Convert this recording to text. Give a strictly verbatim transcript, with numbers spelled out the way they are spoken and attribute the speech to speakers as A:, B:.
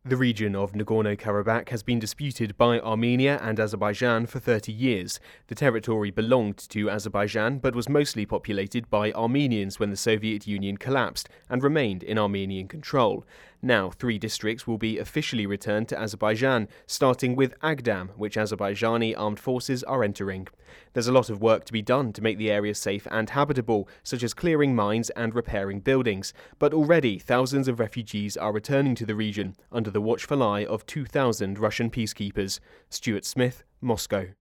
A: The region of Nagorno-Karabakh has been disputed by Armenia and Azerbaijan for thirty years. The territory belonged to Azerbaijan but was mostly populated by Armenians when the Soviet Union collapsed and remained in Armenian control. Now, three districts will be officially returned to Azerbaijan, starting with Agdam, which Azerbaijani armed forces are entering. There's a lot of work to be done to make the area safe and habitable, such as clearing mines and repairing buildings. But already, thousands of refugees are returning to the region under the watchful eye of two thousand Russian peacekeepers. Stuart Smith, Moscow.